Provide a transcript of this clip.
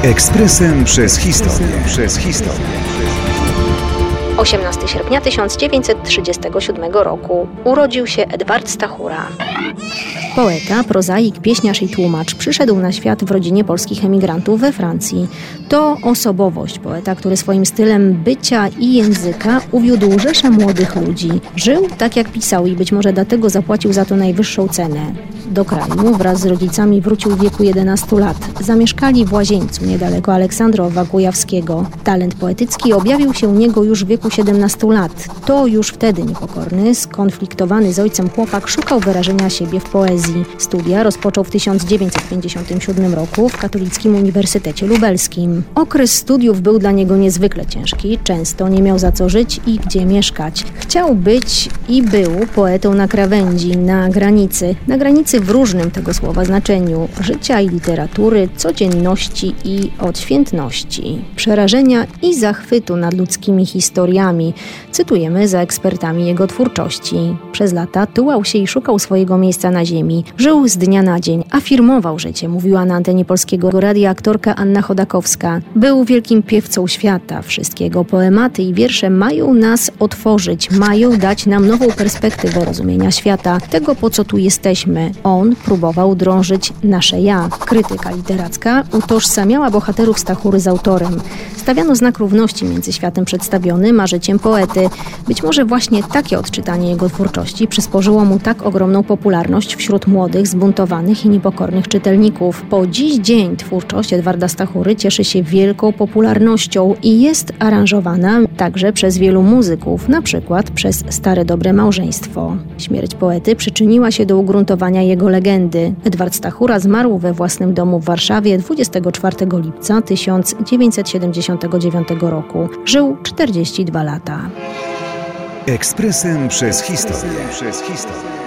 Ekspresem przez historię. 18 sierpnia 1937 roku urodził się Edward Stachura. Poeta, prozaik, pieśniarz i tłumacz przyszedł na świat w rodzinie polskich emigrantów we Francji. To osobowość poeta, który swoim stylem bycia i języka uwiódł rzeszę młodych ludzi. Żył tak jak pisał i być może dlatego zapłacił za to najwyższą cenę. Do kraju wraz z rodzicami wrócił w wieku 11 lat. Zamieszkali w Łazieńcu, niedaleko Aleksandrowa Kujawskiego. Talent poetycki objawił się u niego już w wieku 17 lat. To już wtedy niepokorny, skonfliktowany z ojcem chłopak szukał wyrażenia siebie w poezji. Studia rozpoczął w 1957 roku w Katolickim Uniwersytecie Lubelskim. Okres studiów był dla niego niezwykle ciężki, często nie miał za co żyć i gdzie mieszkać. Chciał być i był poetą na krawędzi, na granicy w różnym tego słowa znaczeniu życia i literatury, codzienności i odświętności, przerażenia i zachwytu nad ludzkimi historiami. Cytujemy za ekspertami jego twórczości. Przez lata tułał się i szukał swojego miejsca na ziemi. Żył z dnia na dzień, afirmował życie, mówiła na antenie Polskiego Radia aktorka Anna Chodakowska. Był wielkim piewcą świata. Wszystkiego poematy i wiersze mają nas otworzyć, mają dać nam nową perspektywę rozumienia świata, tego po co tu jesteśmy. On próbował drążyć nasze ja. Krytyka literacka utożsamiała bohaterów Stachury z autorem. Stawiano znak równości między światem przedstawionym a życiem poety. Być może właśnie takie odczytanie jego twórczości przysporzyło mu tak ogromną popularność wśród młodych, zbuntowanych i niepokornych czytelników. Po dziś dzień twórczość Edwarda Stachury cieszy się wielką popularnością i jest aranżowana także przez wielu muzyków, na przykład przez Stare Dobre Małżeństwo. Śmierć poety przyczyniła się do ugruntowania jego legendy. Edward Stachura zmarł we własnym domu w Warszawie 24 lipca 1979 roku. Żył 42 lata. Ekspresem przez historię.